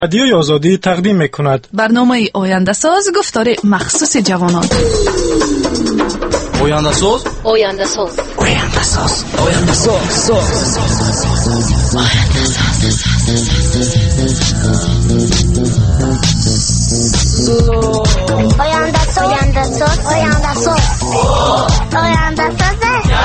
رادیوی آزادی تقدیم می‌کند برنامه آینده ساز گفتار مخصوص جوانان. آینده ساز آینده ساز آینده ساز آینده ساز آینده ساز آینده ساز آینده ساز آینده ساز.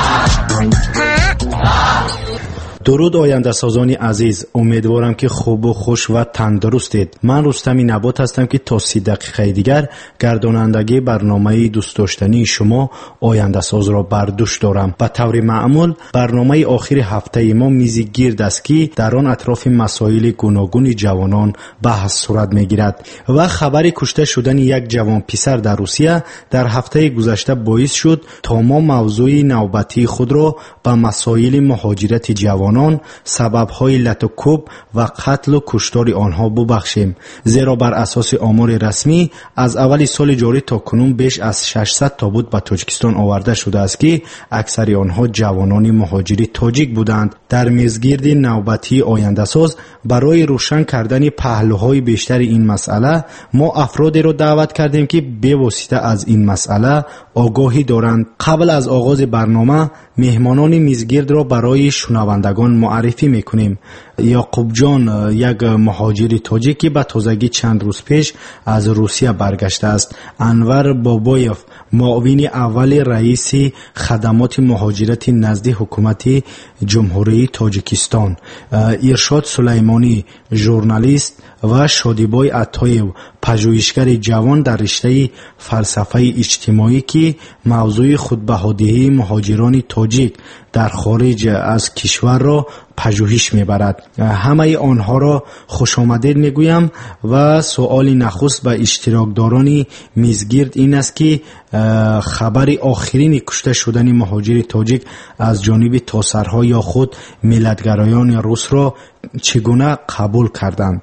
درود آینده سازانی عزیز، امیدوارم که خوب و خوش و تندرستید. من رستمی نبات هستم که تا 30 دقیقه دیگر گردانندگی برنامه دوست داشتنی شما آینده ساز را بر دوش دارم. به طور معمول برنامه آخر هفته ما میزی گرد است که در آن اطراف مسائل گوناگون جوانان بحث صورت میگیرد و خبر کشته شدن یک جوان پسر در روسیه در هفته گذشته باعث شد تا ما موضوع نوبتی خود را به مسائل مهاجرت جوانان، سبب‌های لطوکوب و قتل و کشتار آنها ببخشیم، زیرا بر اساس آمار رسمی از اول سال جاری تا کنون بیش از 600 تابوت به تاجیکستان آورده شده است که اکثر آنها جوانان مهاجری تاجیک بودند. در میزگرد نوبتی آینده ساز برای روشن کردن پهلوهای بیشتر این مسئله ما افرادی را دعوت کردیم که به واسطه از این مسئله آگاهی دارند. قبل از آغاز برنامه مهمانان میزگرد را برای شنوندگان معرفی میکنیم. یعقوب جان یک مهاجر تاجیک که به تازگی چند روز پیش از روسیه برگشته است. انور بابایف معاون اول رئیس خدمات مهاجرت نزد حکومت جمهوری تاجیکستان، ارشاد سلیمانی ژورنالیست و شادیبای عطایف پژوهشگر جوان در رشته فلسفه اجتماعی که موضوع خودبهادهی مهاجران تاجیک در خارج از کشور را پژوهش میبرد. همه آنها را خوش آمدید میگویم و سوال نخست به اشتراکداران میزگرد این است که خبر آخرین کشته شدن مهاجر تاجیک از جانب تاثرها یا خود ملتگرایان روس را چگونه قبول کردند.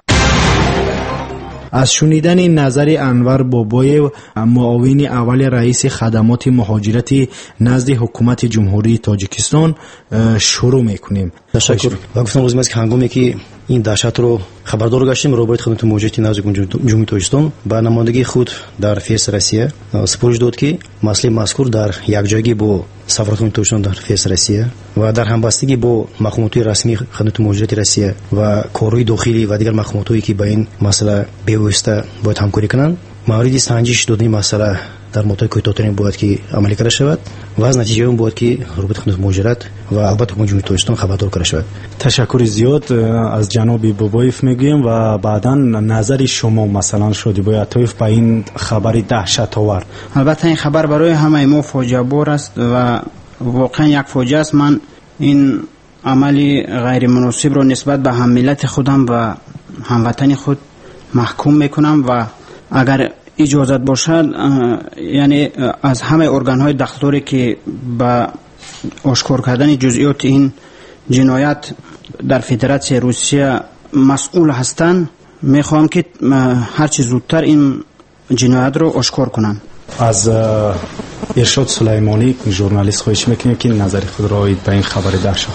از شنیدن نظر انور بابایف معاون اول رئیس خدمات مهاجرت نزد حکومت جمهوری تاجیکستان شروع میکنیم. تشکر. و گفتم روز که هنگامی که این دهشت رو خبردار گشتیم روبروی خدمات مهاجرت نزد جمهوری تاجیکستان با نمایندگی خود در فیس روسیه سپارش داد که مسئله مذکور در یکجایی با سفارت تاجیکستان در فیس روسیه و در همبستگی با مقامات رسمی خدمات مهاجرت روسیه و کارهای داخلی و دیگر مقاماتی که با این مسئله پیوسته باید همکاری کنند، موردی سنجش دادن مسئله در مدت کوتاه‌ترین باید که عملی کرده شود و از نتیجه اون باید که روبروی خدمات مهاجرت و البته حکومت جمهوری تاجیکستان خبردار کرده شود. تشکر زیاد از جناب بابایف میگویم و بعداً نظر شما مثلا شادیبای عطایف به این خبر دهشت آور. البته این خبر برای همه ما فاجعه بار است و واقعا یک فاجعه است. من این عملی غیر مناسب را نسبت به هم ملت خودم و هموطن خود محکوم میکنم و اگر اجازت باشد یعنی از همه ارگان‌های دستوری که به آشکار کردن جزئیات این جنایت در فدراسیون روسیه مسئول هستند میخوام که هرچی زودتر این جنایت رو آشکار کنند. از ارشاد سلیمانی ژورنالیست خواهش میکنیم که نظر خود را به این خبر دهشت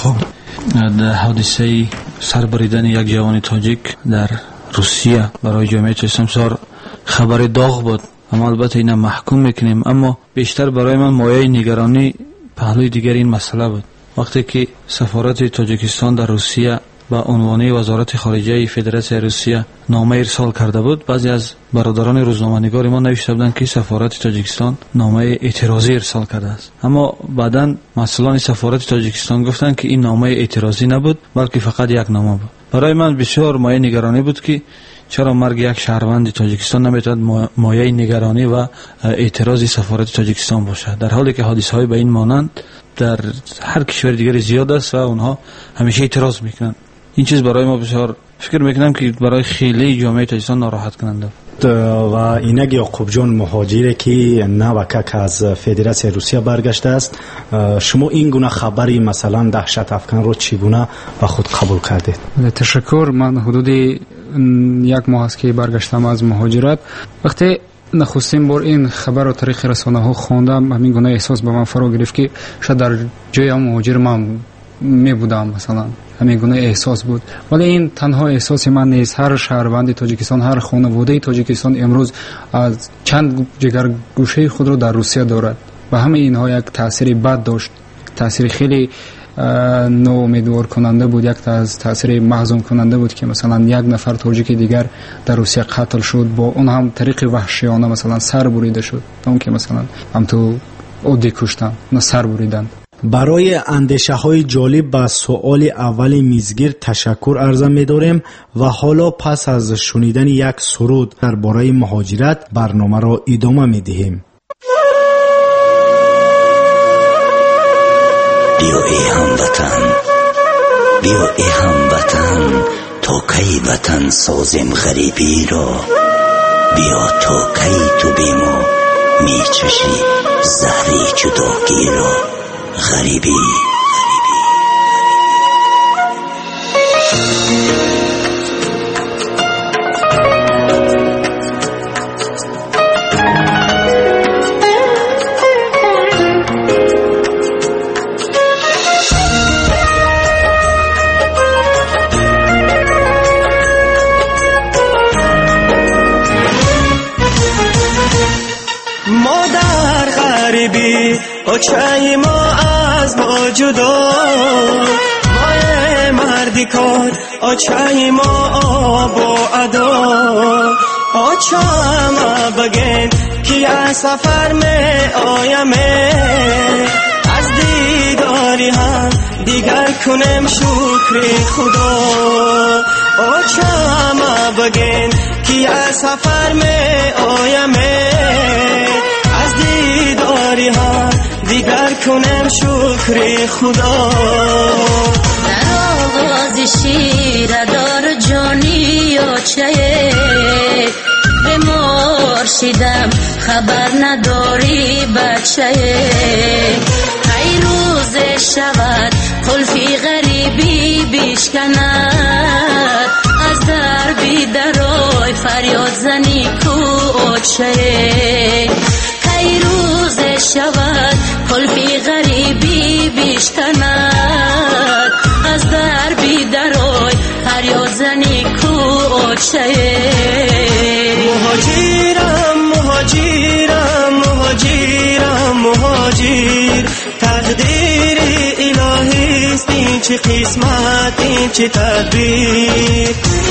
در حادثه سربریدن یک جوان تاجیک در روسیه برای جامعه اسلام خبر داغ بود. اما البته اینا محکوم میکنیم، اما بیشتر برای من مایه نگرانی پهلوی دیگر این مسئله بود. وقتی که سفارت تاجیکستان در روسیه با عنوان وزارت خارجه فدراسیون روسیه نامه ارسال کرده بود، بعضی از برادران روزنامه‌نگار ما نوشته بودند که سفارت تاجیکستان نامه اعتراضی ارسال کرده است. اما بعداً مسئولان سفارت تاجیکستان گفتند که این نامه اعتراضی نبود بلکه فقط یک نامه بود. برای من بسیار مایه نگرانی بود که چرا مرگ یک شهروند تاجیکستان نمیتواند مایه نگرانی و اعتراضی سفارت تاجیکستان باشد، در حالی که حادثه‌های به این مانند در هر کشور دیگری زیاد است و اونها همیشه اعتراض میکنند. این چیز برای ما بسیار فکر میکنم که برای خیلی جامعه تاجیکستان ناراحت کننده. و اینک یعقوب جان مهاجری که نوکک از فدراسیون روسیه برگشته است، شما این گونه خبری مثلا دهشت افکن رو چگونه با خود قبول کردید؟ تشکر. من حدود یک ماه است که برگشتم از مهاجرت. وقتی نخستین بار این خبر رو طریق رسانه ها خواندم، همین گونه احساس به من فرا گرفت که شاید در جای هم مهاجر من می بودم، مثلا همین گونه احساس بود. ولی این تنها احساس من نیست. هر شهروند تاجیکستان، هر خانواده تاجیکستان امروز از چند جگر گوشه خود رو در روسیه دارد و همه اینها یک تاثیر بد داشت، تاثیر خیلی ناامیدوار کننده بود، یک تاثیر محزون کننده بود که مثلا یک نفر تاجیک دیگر در روسیه قتل شد، با اون هم طریق وحشیانه مثلا سر بریده شد، اون که مثلا هم تو عادی کشتن نه سر بریدن. برای اندیشه های جالب به سوال اول میزگیر تشکر عرض می داریم و حالا پس از شنیدن یک سرود درباره مهاجرت برنامه را ادامه می دهیم. بیا ای هموطن، بیا ای هموطن، تا کی وطن سازیم غریبی را، بیا تا کی تو بی ما می چشی زهری جداگی را، غریبی. ما در غریبی چای ما از ما جدا، ما مردی کار چای ما آب و ادا، چما بگین که از سفر می آیم، از دیداری هم دیگر کنم شکر خدا، چما بگین که از سفر می آیم، از دیداری ها دیگر کنم شکر خدا. در آغاز شیر دار جانی آچه به مرشدم خبر نداری بچه، ای روز شود قلفی غریبی بیشکند، از دربی درای فریاد زنی کو آچه، ای روز شود قلفی غریبی بیشکند، از دربی درای فریاد زنی کو آچه. مهاجرم مهاجرم مهاجرم مهاجر، تقدیر الهی است، این چه قسمت این چه تدبیر.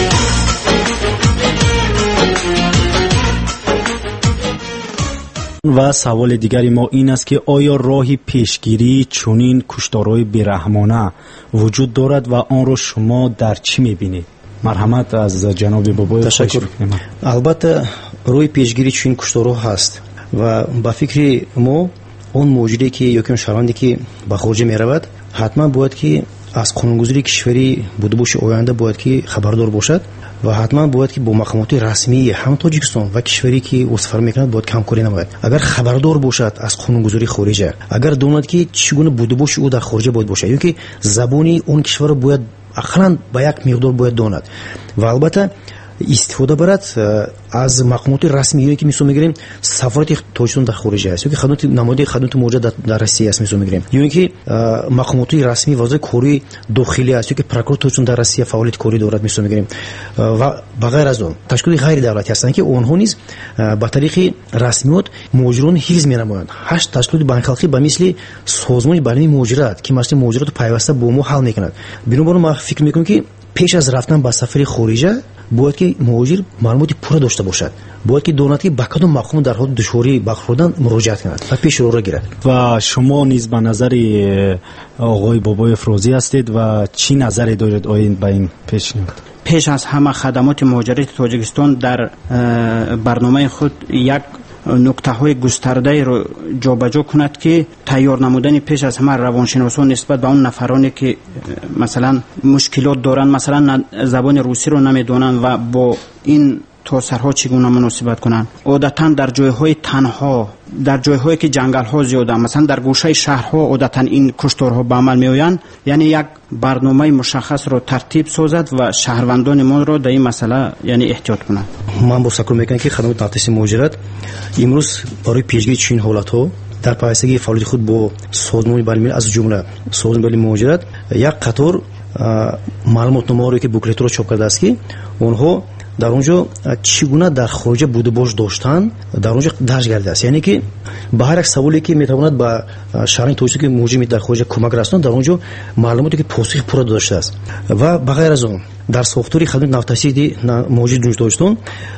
و سوال دیگری ما این است که آیا راهی پیشگیری چنین کشتارهای بیرحمانه وجود دارد و آن را شما در چی می‌بینید؟ مرحمت از جناب بابای. تشکر. البته روی پیشگیری چنین کشتارها هست و با فکر ما اون موجودی که یکم شهروندی که به خارج میرود حتما باید که از قانونگذاری کشوری بوده باشه، آینده باید که خبردار باشد و حتما باید که با مقامات رسمی هم تاجیکستان و کشوری که او سفر میکند باید همکاری نماید. اگر خبردار باشد از قانونگذاری خارجه، اگر داند که چگونه بوده باشه او در خارج باید باشه، یعنی که زبانی اون کشور باید اقلا با یک مقدار باید داند و البته استفاده برد از مقامات رسمی که میسو میگیریم سفارت تاجیکستان در خارج است، یا که خدمات نماینده خدمات موجود در روسیه است میسو میگیریم، یا اینکه مقامات رسمی وزارت کاری داخلی است، یا که پروکورور تاجیکستان در روسیه فعالیت کاری دارد میسو میگیریم و بغیر از اون تشکیل غیر دولتی هستند که اونها نیز با طریق رسمیات مهاجران حفظ می‌نمایند. 8 تشکیلات بین‌المللی به مثل سازمان برنامه مهاجرت که مسئله مهاجرت پیوسته با ما حل می‌کند. بنابراین ما فکر می‌کنیم که پیش از رفتن به سفر خارجه باید که مهاجر معلومات پورا داشته باشد، باید که داند که به کدام مقام در حال دشواری برخوردن مراجعت کند و پیش رو گیرد. و شما نیز به نظر آقای بابای افروزی هستید و چی نظری دارید آین به این پیشنهاد؟ پیش از همه خدمات مهاجرت تاجیکستان در برنامه خود یک نکته های گسترده رو جابجا کند که تیار نمودن پیش از همه روانشناسان نسبت به اون نفرانی که مثلا مشکلات دارن، مثلا زبان روسی رو نمیدونن و با این تاثیرها چگونه مناسبت کنن. عادتا در جایهای تنها، در جایهایی که جنگل ها زیاده، مثلا در گوشه شهرها عادتا این کشتارها به عمل میآیند، یعنی یک برنامه مشخص رو ترتیب سازد و شهروندان ما رو در این مسئله یعنی احتیاط کنند. من با تشکر میکنم که خدمات تفتیش مهاجرت امروز برای پیشگیری چنین حالت‌ها дар пайвастагии фаъолияти худ бо созмони байналмилалӣ аз ҷумла созмони байналмилалии муҳоҷират як қатор маълумотномаҳоро ки буклетро чоп кардааст ки онҳо дар онҷо чӣ гуна дар хориҷа будубош доштан дар онҷо дарҷ гардидааст. Яъне ки ба ҳар як саволе ки метавонад ба шаҳрани тоҷикистон ки муҳоҷир дар хориҷа кӯмак расонад дар онҷо маълумоте ки посухи пурра дода шудааст. ва ба ғайр аз он дар сохтори хадмати навтасиди муҳоҷири ҷумҳурии Тоҷикистон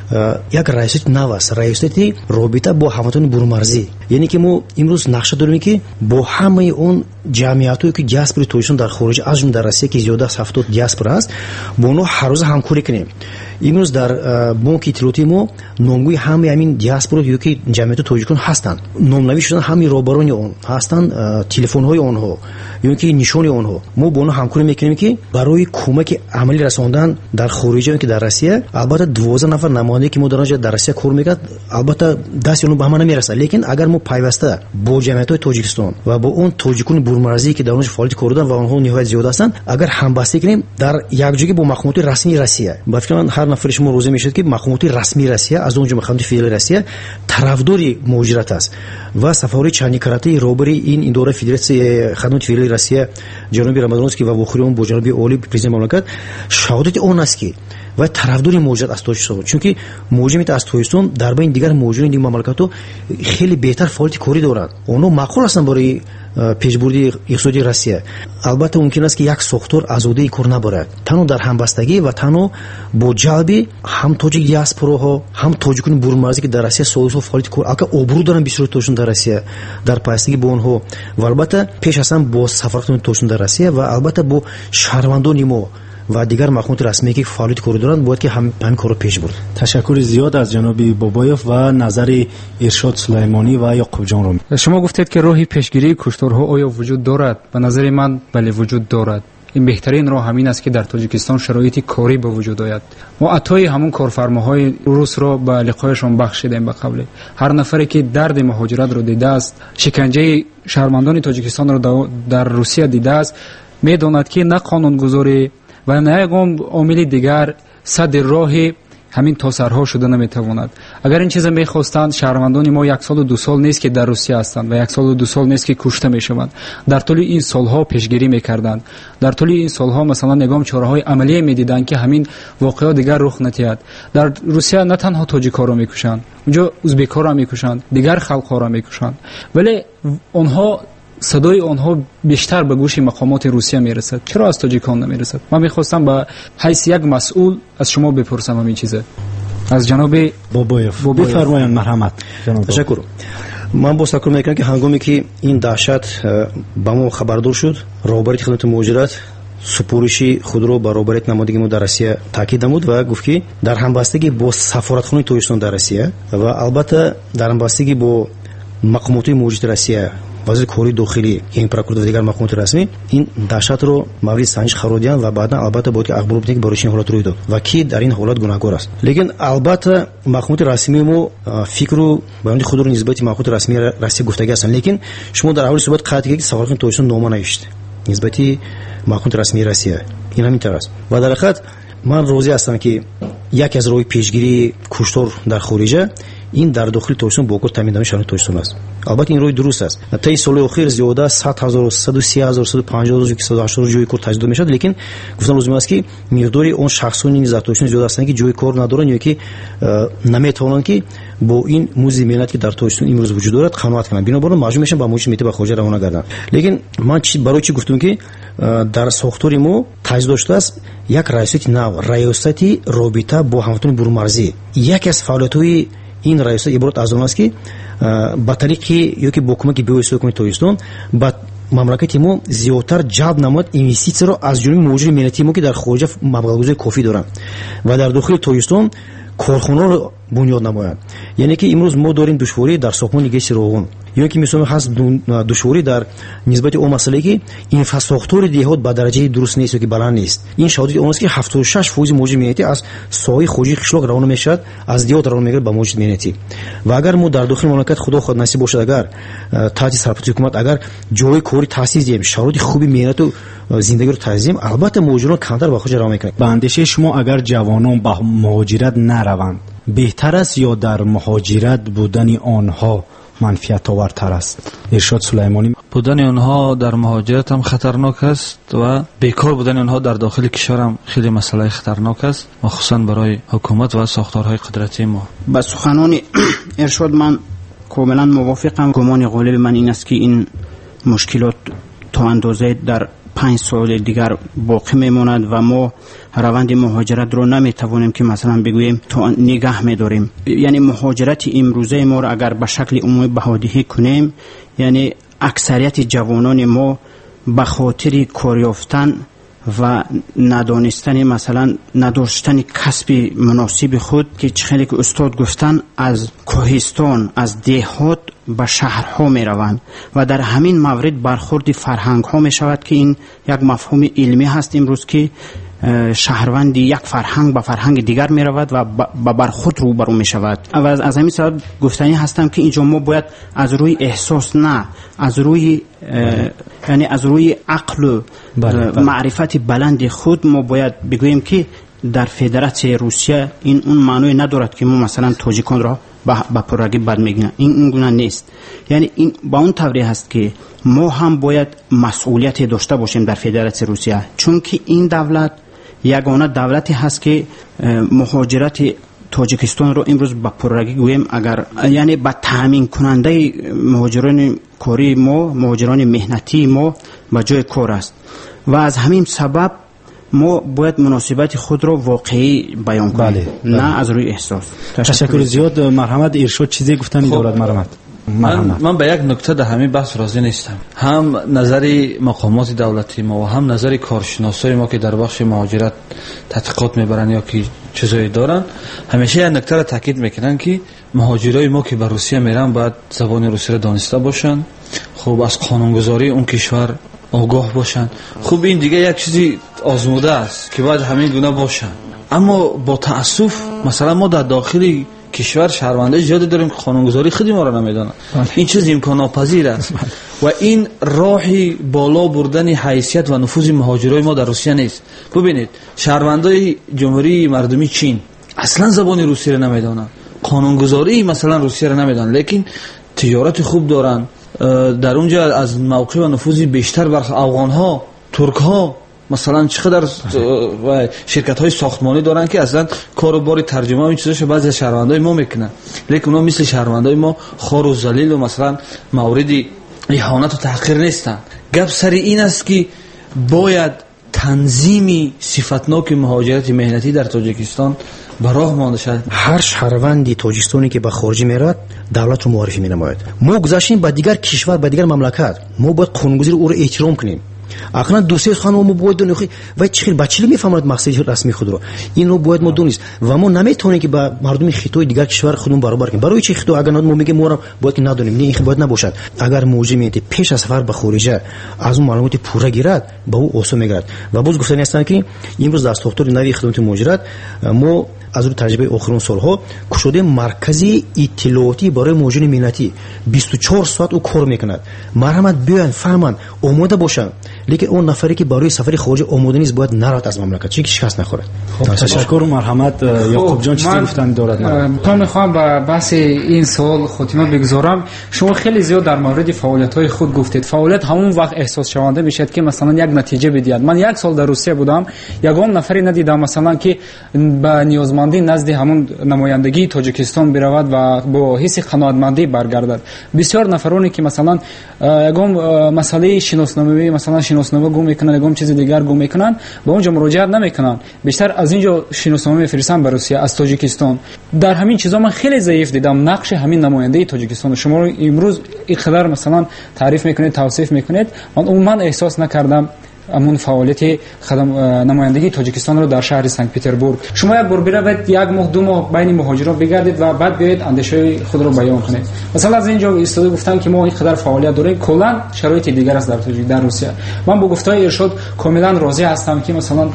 як раисияти нав аст, раисияти робита бо ҳамватони бурумарзӣ. Яъне ки мо имрӯз нақша дорем ки бо ҳамаи он ҷамъиятҳое ки диаспораи Тоҷикистон дар хориҷ аз ҷумла дар Россия ки зиёда аз 70 диаспора аст, бо онҳо ҳар рӯза ҳамкорӣ кунем. имрӯз дар бонки иттилоотии мо номгӯи ҳамаи ҳамин диаспора ёки ҷамъияти тоҷикон ҳастанд. Номнавӣ шудан ҳамаи роҳбарони он ҳастанд, телефонҳои онҳо ёки нишони онҳо. мо бо онҳо ҳамкорӣ мекунем ки барои кӯмаки амалӣ расондан дар хориҷа ёки дар Россия, албатта 12 нафар намоянде ки мо дар онҷо дар Россия кор мекард, албатта дасти онҳо ба ҳама намерасад. Лекин агар мо пайваста бо ҷамъиятҳои Тоҷикистон ва бо он тоҷикони бурмарзӣ ки дар онҷо фаъолият кор доданд ва онҳо ниҳоят зиёда ҳастанд, агар ҳамбастӣ кунем дар якҷоягӣ бо мақомоти расмии Россия, ба фикр ман ҳар нафари шумо розӣ мешавад ки мақомоти расмии Россия аз он ҷумла мақомоти федералии Россия тарафдори муҳоҷират аст ва сафари чандикаратаи роҳбари ин идораи федератсияи хадмати федералии Россия ҷаноби Рамазоновский ва вохӯри он бо ҷаноби олӣ президенти мамлакат шаҳодати он аст ки ва тарафдори муҳоҷират аз Тоҷикистон, чунки муҳоҷират аз Тоҷикистон дар байни дигар муҳоҷирини дигар мамлакатҳо хеле беҳтар фаъолияти корӣ доранд. онҳо маъқул ҳастанд барои пешбурди иқтисодии Россия. албатта мумкин аст ки як сохтор азодаи кор набарад. танҳо дар ҳамбастагӣ ва танҳо бо ҷалби ҳам тоҷик диаспораҳо, ҳам тоҷикони бурумарзӣ ки дар Россия солҳо фаъолияти кор алка обрӯ доранд бисёри тоҷикон дар Россия дар пайвастагӣ бо онҳо ва албатта пеш аз ҳам бо сафаротони тоҷикон дар Россия ва албатта бо шаҳрвандони мо ва дигар мақомоти расмие ки фаъолияти кор доранд бояд ки ҳамин корро пеш бурд. ташаккури зиёд аз ҷаноби Бобоев ва назари Иршод Сулаймонӣ ва Ёқубҷонро. шумо гуфтед ки роҳи пешгирии кушторҳо оё вуҷуд дорад? ба назари ман бале вуҷуд дорад. ин беҳтарин роҳ ҳамин аст ки дар Тоҷикистон шароити корӣ ба вуҷуд ояд. мо атои ҳамон корфармоҳои русро ба лиқояшон бахшидем ба қавле. ҳар нафаре ки дарди муҳоҷиратро дидааст, шиканҷаи шаҳрвандони Тоҷикистонро дар Русия дидааст, медонад ки на қонунгузорӣ ва на ягон омили дигар садди роҳи ҳамин тосарҳо шуда наметавонад. агар ин чиза мехостанд, шаҳрвандони мо 1 солу 2 сол нест ки дар Русия ҳастанд ва 1 солу 2 сол нест ки кушта мешаванд. дар тӯли ин солҳо пешгирӣ мекарданд. дар тӯли ин солҳо масалан ягон чораҳои амалие медиданд ки ҳамин воқео дигар рух натиҳад. дар Русия на танҳо тоҷикоро мекушанд, унҷо узбекоро мекушанд, дигар халқҳоро мекушанд, вале онҳо садои онҳо бештар ба гӯши мақомоти Русия мерасад. чаро аз тоҷикон намерасад? ман мехостам ба ҳайси як масъул аз шумо бипурсам ҳамин чиза. аз ҷаноби Бобоев бифармоянд. марҳамат. ташаккур. ман боз такрор мекунам ки ҳангоме ки ин даҳшат ба мо хабардор шуд, роҳбари хидмати муҳоҷират супуриши худро ба роҳбарияти намоядагии мо дар Россия таъкид намуд ва гуфт ки дар ҳамбастагӣ бо сафоратхонаи Тоҷикистон дар Россия ва албатта дар ҳамбастагӣ бо мақомоти муҳоҷирати Россия, вазири кори дохилӣ, ин прокуратура ва дигар мақомоти расмӣ ин даҳшатро мавриди санҷиш қарор диҳанд ва баъдан албатта бояд ки ахбор бидиҳанд ки барои чин ҳолат рӯй дод ва ки дар ин ҳолат гунаҳкор аст. лекин албатта мақомоти расмии мо фикру баёни худро нисбати мақомоти расмии Россия гуфтагӣ ҳастанд. лекин шумо дар аввали суҳбат қайд кардед ки сафоратхонаи Тоҷикистон нома навишт нисбати мақомоти расмии Россия. ин ҳамин тавр аст ва дар ҳақиқат ман розӣ ҳастам ки яке аз роҳи пешгирии куштор дар хориҷа ин дар дохили Тоҷикистон бо кор таъмин намуди шаҳрвандони Тоҷикистон аст. албатта ин роҳи дуруст аст. таи солҳои охир зиёда 100,000, 130,000, 150,000, 180,000 ҷойи кор таҷдид мешавад, лекин гуфтан лозим аст ки миқдори он шахсони низ дар Тоҷикистон зиёда ҳастанд ки ҷойи кор надоранд ё ки наметавонанд ки бо ин музди меҳнат ки дар Тоҷикистон имрӯз вуҷуд дорад қаноат кунанд. бинобар маҷбур мешаванд ба муҳоҷират мекунанд ба хориҷа равона гарданд. лекин ман барои чӣ гуфтам ки дар сохтори мо таҷдид доштааст як раисияти нав, раисияти робита бо ҳамватони бурумарзӣ. яке аз фаъолиятҳои ин раисат иборат аз он аст ки ба тариқи ёки бо кӯмаки беоҳисои ҳукумати Тоҷикистон ба мамлакати мо зиёдтар ҷалб намояд инвеститсияро аз ҷониби муҳоҷири миллатии мо ки дар хориҷа маблағгузори кофӣ доранд ва дар дохили Тоҷикистон корхонаро бунёд намоянд. яъне ки имрӯз мо дорем душворӣ дар сохтмони гэси Роғун, ё ки мисол ҳаст душворӣ дар нисбати он масъалае ки инфраструктураи деҳот ба дараҷаи дуруст нест ёки баланд нест. ин шаҳодати он аст ки 76% муҳоҷири миллатӣ аз соҳаи хоҷии қишлоқ равона мешавад, аз деҳот равона мегардад ба муҳоҷирати миллатӣ. ва агар мо дар дохили мамлакат худо хоҳад насиб бошад, агар таҳти сарпарвати ҳукумат агар ҷойи кори таъсис диҳем, шароити хуби меҳнату зиндагиро таъзим, албатта муҳоҷирон камтар ба хоҷа равона мекунанд. ба андешаи шумо агар ҷавонон ба муҳоҷират нараванд, беҳтар аст ё дар муҳоҷират будани онҳо منفعت آورتر است. ارشاد سلیمانی: بودن اونها در مهاجرت هم خطرناک است و بیکار بودن اونها در داخل کشور هم خیلی مسئله خطرناک است، مخصوصا برای حکومت و ساختارهای قدرتی ما. با سخنان ارشاد من کاملا موافقم. گمان غالب من این است که این مشکلات تا اندازه در 5 سال دیگر باقی میماند و ما روند مهاجرت رو نمیتوانیم که مثلا بگوییم تا نگه میداریم. یعنی مهاجرت امروزه ما رو اگر به شکل عمومی بهادهی کنیم، یعنی اکثریت جوانان ما به خاطر کار یافتن و ندانستن مثلا نداشتن کسب مناسب خود که خیلی که استاد گفتن از کوهستان از دهات به شهرها می روند و در همین مورد برخورد فرهنگ ها می شود که این یک مفهوم علمی هست امروز که شهروندی یک فرهنگ به فرهنگ دیگر می رود و به برخورد روبرو می شود. و از همین سبب گفتنی هستم که اینجا ما باید از روی احساس نه از روی یعنی از روی عقل و معرفت بلند خود ما باید بگوییم که در فدراسیون روسیه این اون معنی ندارد که ما مثلا تاجیکان را با پررگی بد میگن. این گونه نیست. یعنی این با اون طوری هست که ما هم باید مسئولیت داشته باشیم در فدراسیون روسیه، چون که این دولت یگانه دولتی هست که مهاجرت تاجیکستان رو امروز با پررگی گویم اگر یعنی با تامین کننده مهاجران کاری ما، مهاجران مهنتی ما به جای کار است و از همین سبب ما باید مناسبت خود را واقعی بیان کنیم. نه از روی احساس. تشکر زیاد. مرحمت ارشاد چیزی گفتنی دارد؟ مرحمت. من به یک نکته در همین بحث راضی نیستم. هم نظر مقامات دولتی ما و هم نظر کارشناسای ما که در بخش مهاجرت تحقیقات میبرن یا که چیزایی دارن، همیشه یک نکته را تاکید میکنن که مهاجرای ما که به روسیه میرن باید زبان روسی را دانسته باشن، خب از قانونگذاری اون کشور آگاه باشن. خب این دیگه یک چیزی آزموده است که باید همین گونه باشن. اما با تأسف مثلا ما در داخل کشور شهروندای زیادی داریم که قانونگذاری خودی ما را نمیدونن. این چیز امکان ناپذیر است و این راهی بالا بردن حیثیت و نفوذ مهاجرای ما در روسیه نیست. ببینید شهروندای جمهوری مردمی چین اصلا زبان روسی را نمیدونن، قانونگذاری مثلا روسی را نمیدونن، لیکن تجارت خوب دارن در اونجا، از موقع و نفوذی بیشتر بر افغان ها، ترک ها مثلا چقدر شرکت های ساختمانی دارن که اصلا کاروبار ترجمه و این چیزاشو بعضی از شهروندای ما میکنن، لیکن اونا مثل شهروندای ما خار و ذلیل و مثلا مورد اهانت و تحقیر نیستن. گپ سر این است که باید تنظیم صفتناک مهاجرت مهنتی در تاجیکستان به راه مانده شد. هر شهروندی تاجیکستانی که به خارج میرد دولت رو معرفی مینماید. ما گذاشتیم با دیگر کشور با دیگر مملکت، ما باید قانونگذاری او رو احترام کنیم. اخنا دوسیه خانم ما باید دونیم و چخیل بچه‌لی میفهمند مقصد رسمی خود رو، این رو باید ما دونیم و ما نمیتونیم که با مردم خطای دیگر کشور خودمون برابر کنیم. برای چه خطا اگر ما میگیم ما باید که ندونیم، نه این باید نباشد. اگر موجه میاد پیش از سفر به خارج از اون معلومات پورا گیرد با او اوسو میگرد و باز گفتنی هستن که امروز در ساختار نوی خدمات مهاجرت ما از روی تجربه آخرین سالها کشوده مرکزی اطلاعاتی برای مهاجرین ملتی 24 ساعت او کار میکند. مرحمت بیان فهمن آماده باشن، لیکن اون نفری که برای سفر خارج آماده نیست باید نرود از مملکت، چه شکست نخوره. تشکر. مرحمت. یعقوب جان چیزی گفتن دارد؟ من میخوام به بحث این سوال خاتمه بگذارم. شما خیلی زیاد در مورد فعالیت‌های خود گفتید. فعالیت همون وقت احساس شونده میشد که مثلا یک نتیجه بدهد. من یک سال در روسیه بودم، یگان نفری ندیدم مثلا که با نیازمندی نزد همون نمایندگی تاجیکستان برود و با حس قناعتمندی برگردد. بسیار نفرانی که مثلا یگان مسئله شناسنامه مثلا شناسنامه گم میکنن، یگان چیز دیگر گم میکنن، به اونجا مراجعت نمیکنن، بیشتر از اینجا شناسنامه میفرستن به روسیه از تاجیکستان. در همین چیزا من خیلی ضعیف دیدم نقش همین نماینده تاجیکستان. شما امروز اینقدر مثلا تعریف میکنید، توصیف میکنید، من عموما احساس نکردم امون فعالیت خدم نمایندگی تاجیکستان رو در شهر سنت پترزبورگ. شما یک بار برید یک ماه دو ماه بین مهاجران بگردید و بعد بیاید اندیشه خود رو بیان کنید. مثلا از اینجا استاد گفتن که ما اینقدر فعالیت داریم، کلا شرایط دیگر است در روسیه. من با گفتهای ارشاد کاملا راضی هستم که مثلا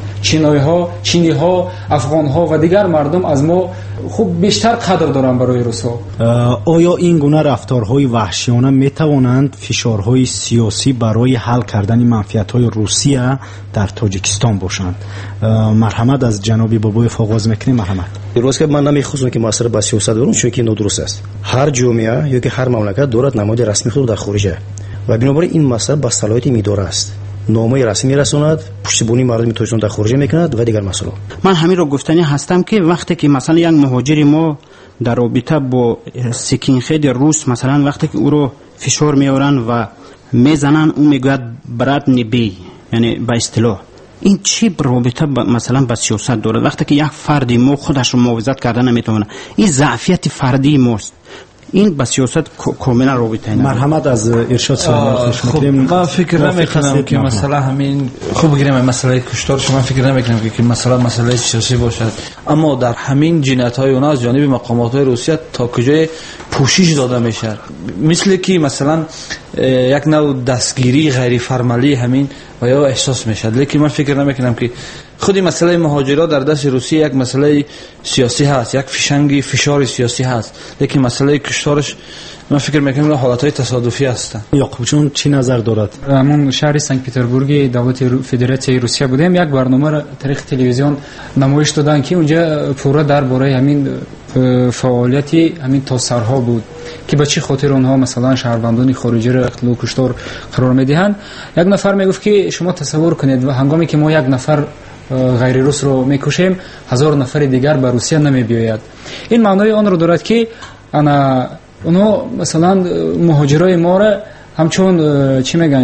چینی ها، افغان ها و دیگر مردم از ما خوب بیشتر قدر دارن برای روسا. آیا این گونه رفتارهای وحشیانه می توانند فشارهای سیاسی برای حل کردن منفعت‌های روسیه در تاجیکستان باشند؟ مرحمت. از جناب بابای آغاز میکنیم. مرحمت. درست که من نمیخواستم که مسئله با سیاست برم، چون که نادرست است. هر جامعه یا که هر مملکت دارد نماد رسمی خود در خارج و بنابراین این مسئله با صلاحیت میداره است. نامه رسمی رساند، پشتیبانی مردم توشون در خارج میکند و دیگر مسائل. من همین رو گفتنی هستم که وقتی که مثلا یک مهاجر ما در رابطه با سکین خید روس مثلا وقتی که او رو فشار میارن و میزنن، اون میگوید برات نبی، یعنی با اصطلاح این چی رابطه مثلا با سیاست داره؟ وقتی که یک فردی ما خودش رو محافظت کردن نمیتونه، این ضعفیت فردی ماست، این با سیاست کاملا رابطه نداره. مرحمت از ارشاد سلیمان خوش می‌کنیم. من فکر نمی‌کنم که مثلا همین خوب بگیریم مسئله کشتار شما فکر نمی‌کنم که مثلا مسئله سیاسی باشد، اما در همین جنایت‌های اونها از جانب مقامات روسیه تا کجای پوشش داده میشه، مثل که مثلا یک نوع دستگیری غیر فرمالی همین و یا احساس میشه. لیکن من فکر نمی‌کنم که خودی مسئله مهاجرات در دست روسیه یک مسئله سیاسی هست، یک فشنگی فشار سیاسی هست، لیکن مسئله کشتارش من فکر میکنم حالتهای تصادفی هستند. یعقوب جون چی نظر دارد؟ همون شهر سنت پترزبورگ دولت فدراسیون روسیه بودیم، یک برنامه را طریق تلویزیون نمایش دادن که اونجا پورا درباره همین فعالیتی همین تاسرها بود که به چه خاطر اونها مثلا شهروندان خارجی را قتل و کشتار قرار میدهند. یک نفر میگفت که شما تصور کنید و هنگامی که ما یک نفر غیر روس رو میکشیم 1000 نفر دیگر به روسیه نمی بیاید. این معنای آن رو دارد که اونا مثلا مهاجرای ما را همچون چی میگن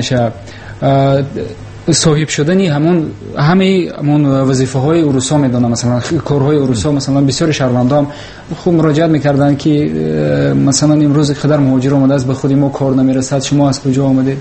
صاحب شدنی همون وظیفه های روسا میدونن، مثلا کارهای روسا. مثلا بسیار شهروندان خوب مراجعت میکردن که مثلا امروز خدر مهاجر آمده است به خودی ما کار نمیرسد، شما از کجا آمده؟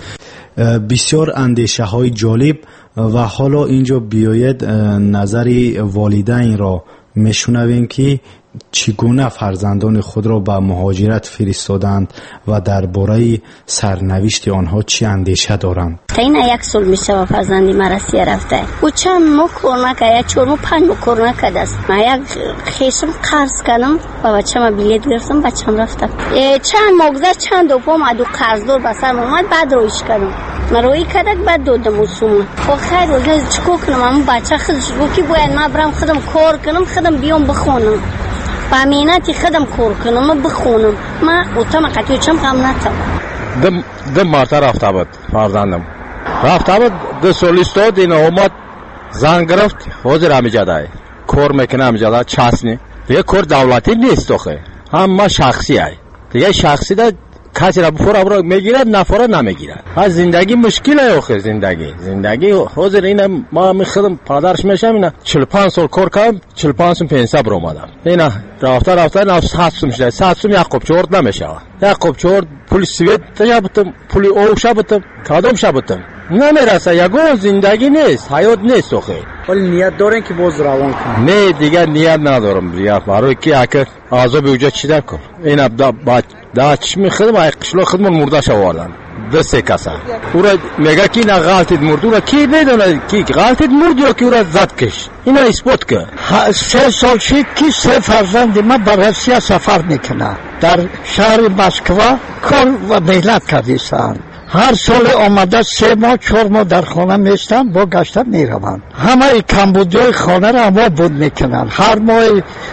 بسیار اندیشه های جالب و حالا اینجا بیاید نظر والدین را میشنویم که چگونه فرزندان خود را به مهاجرت فرستادند و درباره سرنوشت آنها چی اندیشه دارند. این یک سال میشه و فرزندی مرسیه رفته و چند مو کار نکرد، یک 4 مو 5 مو کار نکرد است. من یک خیشم قرض کردم و بچه ما بلیت گرفتم، بچم رفتم. چند ماه گذشت، چند دو پا ما دو قرضدار به سرم اومد، بعد رویش کردم. من روی کردک بعد دادم اصوم. خب خیر روز چیکار کنم؟ من بچه خودش گفت که باید من برم خودم کار کنم، خودم بیام بخونم. با مینتی خودم کار کنم بخونم. من اوتام قطعی چم غم نتم. دم مرتا رفته بود فرزندم. رفته بود 2 سال استاد این اومد زنگ گرفت حاضر همیجاده کار میکنه همیجاده چسنی. دیگه کار دولتی نیست آخه. همه شخصی ای. دیگه شخصی ده کسی را بفور میگیرد نفره نمیگیرد. از زندگی مشکله آخه زندگی حاضر این ما میخدم پدرش میشم اینا 45 سال کار کردم 45 سال پنسیون بر اومدم. اینا رفته 7 سال میشه 7 سال یعقوب چورد نمیشه. یعقوب چورد پول سوئد تجابتم پول او شبتم کادم شبتم نمیرسه. یگو زندگی نیست، حیات نیست آخه. ولی نیت دارین که باز روان کنن؟ نه دیگه نیت ندارم دیگه. برای کی اگر عذاب اوجا چی کن اینا دا چی میخدم ای قشلو خدمون مرده شواردن 2-3 کسا اورا میگه کی نه غلطید مرد اورا کی بدونه کی غلطید مرد یا کی اورا زد کش اینا اثبات که 3 سال شد که 3 فرزند ما به روسیه سفر میکنه در شهر مسکو کار و مهلت کردیستن. هر سال آمده 3 ماه 4 ماه در خانه میستن با گشتن میروند. همه کمبودی خانه را ما بود میکنن. هر ماه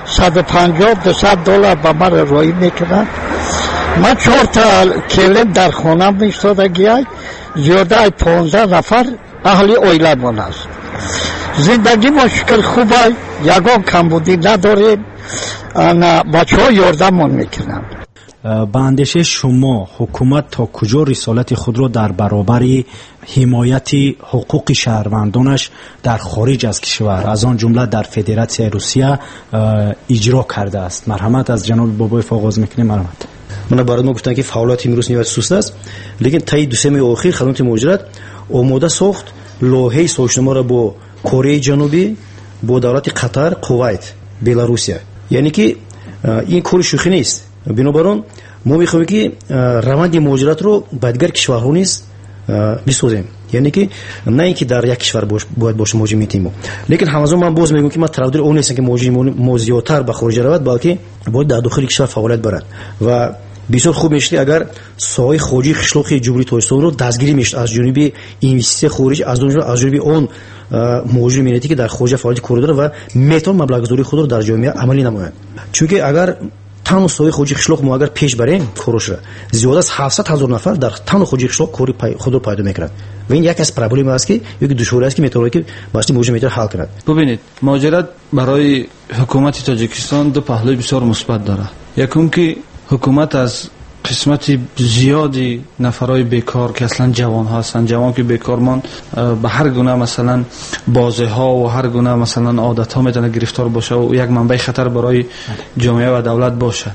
$150-200 به من روی میکنن. من 4 تا کلم در خانه میستادگی زیاده 15 نفر اهلی اویلمون است. زندگی مشکل خوبه، یگان کمبودی نداریم، بچه ها یاردمون میکنن. با اندیشه شما حکومت تا کجا رسالت خود را در برابر حمایت حقوق شهروندانش در خارج از کشور از آن جمله در فدراسیون روسیه اجرا کرده است؟ مرحمت از جناب بابایف آغاز میکنیم. مرحمت. من برای ما گفتن که فعالیت امروز نیت سوست است، لیکن طی 2 ماه اخیر خدمات مهاجرت آماده ساخت لوحه سازشنامه را با کره جنوبی، با دولت قطر، کویت، بلاروسیه. یعنی که این کار شوخی نیست. بنابراین ما میخوایم که روند مهاجرت رو با دیگر کشورها نیز بسازیم. یعنی که نه اینکه در یک کشور باید باشه مهاجر میتیم، لیکن همزمان من باز میگم که من طرفدار اون نیستم که مهاجر زیادتر به خارج رود، بلکه باید در داخل کشور فعالیت برد و بسیار خوب میشه اگر ساحه خارجی قشلاق جمهوری تاجیکستان رو دستگیری میشد از جانب اینوستیسیون خارجی، از جانب اون موجود ملیتی که در خارج فعالیت کار داره و میتون مبلغ‌گذاری خود رو در جامعه عملی نمایند. چون که اگر تن سوی خوجی خشلوق ما اگر پیش بریم کروش زیاد از 700,000 نفر در تن خوجی خشلوق کاری خود رو پیدا میکنند و این یک از پرابلم است که یک دشواری است که میتونه که واسه موجود میتونه حل کند. ببینید ماجرا برای حکومت تاجیکستان دو پهلوی بسیار مثبت داره. یکم که حکومت از قسمت زیادی نفرای بیکار که اصلا جوان هستند، جوان که بیکار مان به هر گونه مثلا بازه ها و هر گونه مثلا عادت ها میتونه گرفتار باشه و یک منبع خطر برای جامعه و دولت باشه.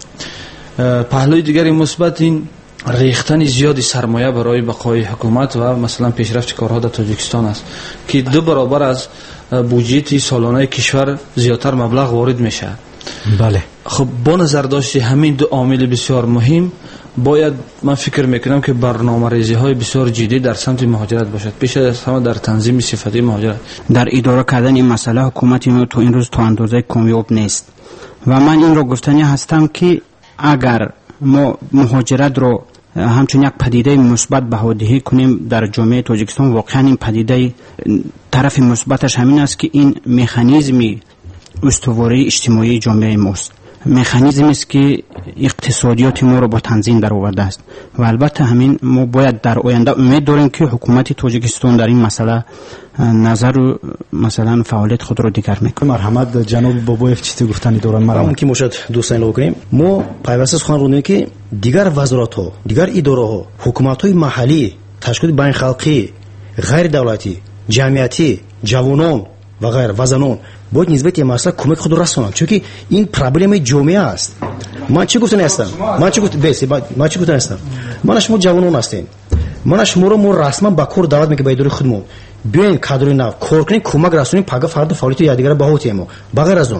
پهلوی دیگری مثبت این ریختن زیادی سرمایه برای بقای حکومت و مثلا پیشرفت کارها در تاجیکستان است که 2 برابر از بودجه سالانه کشور زیاتر مبلغ وارد میشه. بله. خب با نظر داشتی همین دو عامل بسیار مهم باید من فکر میکنم که برنامه‌ریزی های بسیار جدی در سمت مهاجرت باشد، پیش از همه در تنظیم صفتی مهاجرت. در اداره کردن این مسئله حکومت ما تو این روز تو اندازه کامیاب نیست و من این رو گفتنی هستم که اگر ما مهاجرت رو همچون یک پدیده مثبت بهادهی کنیم در جامعه تاجیکستان، واقعا این پدیده طرف مثبتش همین است که این مکانیزمی استواری اجتماعی جامعه ماست، مکانیزمی است که اقتصادیات ما رو با تنظیم در آورده است و البته همین ما باید در آینده امید داریم که حکومت تاجیکستان در این مسئله نظر و مثلا فعالیت خود رو دیگر میکنه. مرحمت جناب بابایف چیزی گفتنی دارن؟ مرحمت که مشد دوستان لو کنیم ما پیوسته سخن رو که دیگر وزارت ها، دیگر اداره ها، حکومت های محلی، تشکیلات بین خلقی، غیر دولتی، جمعیتی، جوانان و غیر و زنان باید نسبت این مسئله کمک خود رسونند، چون که این پرابلم جامعه است. من چی گفتن هستم؟ من چی گفتن هستم؟ من شما جوانان هستین، من شما رو رسما با کار دعوت میکنم به اداره خودمون بیاین کادر نو کار کنین، کمک رسونین، پگاه فردا فعالیت یادگار باهاتیم. بغیر از اون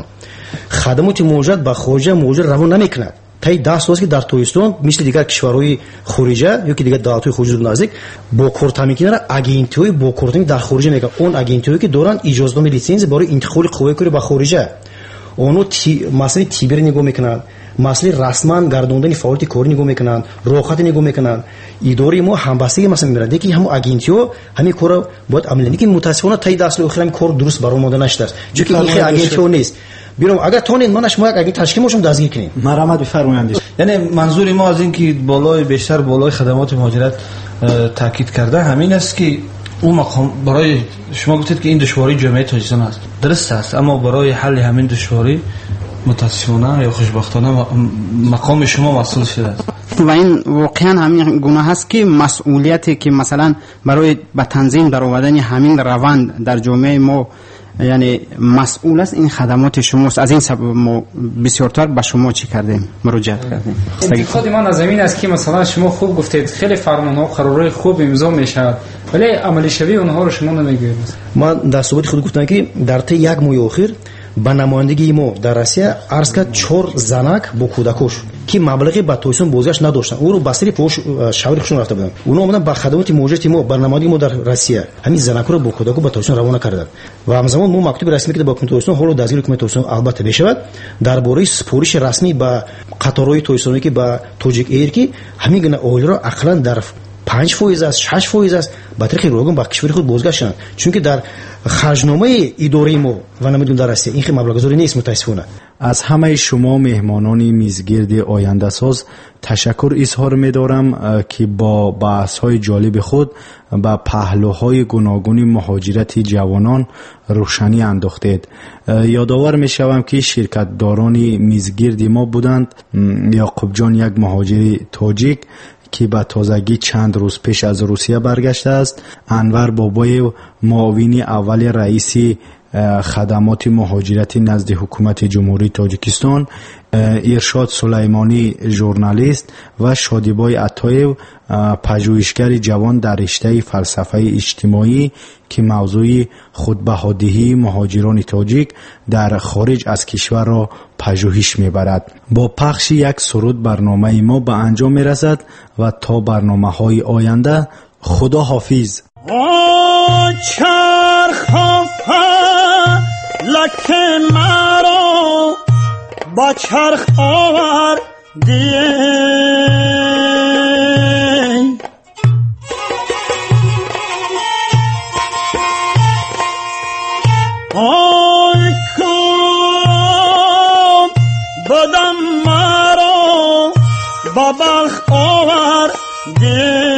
خدمات موجود با خارج موجود روان نمیکنند. تای 10 سال که در تویستون مثل دیگر کشورهای خارجه یا که دیگر دولت‌های خارجی نزدیک با کارت میکنن، اگنتی‌های با کارت در خارج میگن اون اگنتی‌هایی که دارن اجازهنامه لیسانس برای انتقال قوه کاری با خارجه اونو مسئله تیبر نگاه میکنن، مسئله رسما گردوندن فعالیت کاری نگاه میکنن، روخت نگاه میکنن. اداره ما همبستگی مثلا میبرند که هم اگنتی‌ها همین کارو باید عمل کنن که متاسفانه تای 10 سال اخیر کار درست برام اومده نشده، چون که این اگنتی‌ها نیست. بیرون اگر تونین منش ما اگه تشکیل موشم دستگیر کنیم. مرحمت بفرمایید. یعنی منظور ما از این که بالای بیشتر بالای خدمات مهاجرت تاکید کرده همین است که اون مقام برای شما گفتید که این دشواری جامعه تاجیکستان است، درست است، اما برای حل همین دشواری متاسفانه یا خوشبختانه مقام شما مسئول شده است و این واقعا همین گونه است که مسئولیتی که مثلا برای به تنظیم در آوردن همین روند در جامعه ما یعنی مسئول است این خدمات شماست. از این سبب ما بسیارتر به شما چی کردیم، مراجعت کردیم. انتقاد من از زمین است که مثلا شما خوب گفتید خیلی فرمان‌ها و قرارهای خوب امضا میشود ولی عملی شوی اونها رو شما نمیگویید. من در صحبت خود گفتم که در طی یک ماه اخیر با نمایندگی ما در روسیه عرض کرد 4 زنک با کودکوش که مبلغی با تویسون بازگشت نداشتن، اون رو بسری پوش شاوری خودشون رفته بودن، اونا اومدن با خدمات موجود ما برنامه‌ای ما در روسیه همین زنک رو با کودکو با تویسون روانه کردن و همزمان ما مکتوب رسمی که با تویسون هولو دستگیر حکومت تویسون البته بشود درباره سپارش رسمی با قطارهای تویسونی که با توجیک ایر که همین گونه اول رو اقلا در 5% است 6% است با طریق روگان با کشور خود بازگشتن، چون که در خرجنامه اداره ما و نمیدونم در روسیه این خیلی مبلغ گذاری نیست. متاسفانه از همه شما مهمانان میزگرد آینده ساز تشکر اظهار می‌دارم که با بحث‌های جالب خود با پهلوهای گوناگون مهاجرت جوانان روشنی انداختید. یادآور می‌شوم که شرکت‌داران میزگرد ما بودند یعقوب جان، یک مهاجر تاجیک که به تازگی چند روز پیش از روسیه برگشته است، انور بابای معاون اول رئیس خدمات مهاجرتی نزد حکومت جمهوری تاجیکستان، ارشاد سلیمانی ژورنالیست و شادیبای عطایو پژوهشگر جوان در رشته فلسفه اجتماعی که موضوع خودبهادهی مهاجران تاجیک در خارج از کشور را پژوهش میبرد. با پخش یک سرود برنامه ما به انجام میرسد و تا برنامه‌های آینده خدا حافظ. لکه مرا با چرخ آوردی مرا با بخت آوردی